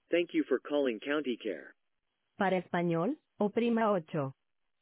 Thank you for calling County Care. Para español, oprima ocho.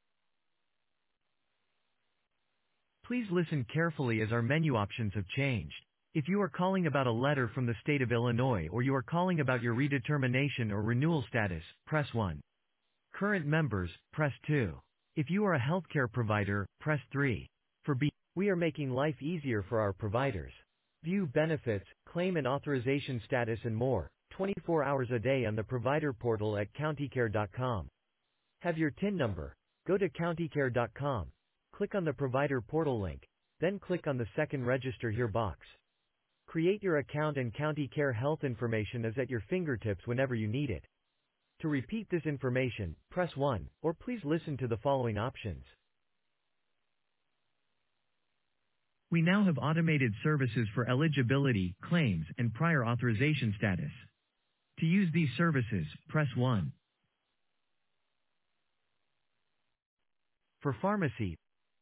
Please listen carefully as our menu options have changed. If you are calling about a letter from the state of Illinois or you are calling about your redetermination or renewal status, press 1. Current members, press 2. If you are a healthcare provider, press 3. We are making life easier for our providers. View benefits, claim and authorization status and more, 24 hours a day on the provider portal at countycare.com. Have your TIN number? Go to countycare.com. Click on the provider portal link, then click on the second Register Here box. Create your account and County Care health information is at your fingertips whenever you need it. To repeat this information, press 1, or please listen to the following options. We now have automated services for eligibility, claims, and prior authorization status. To use these services, press 1. For pharmacy,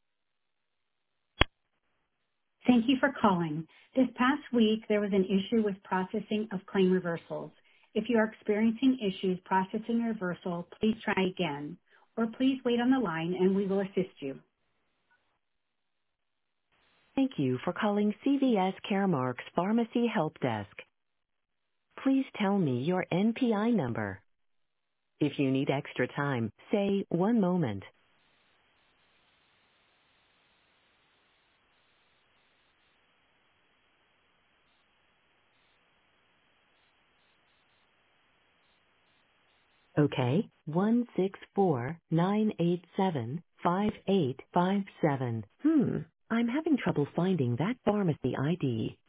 Thank you for calling. This past week, there was an issue with processing of claim reversals. If you are experiencing issues processing a reversal, please try again, or please wait on the line and we will assist you. Thank you for calling CVS Caremark's Pharmacy Help Desk. Please tell me your NPI number. If you need extra time, say 1 moment. Okay, 164-987-5857. I'm having trouble finding that pharmacy ID.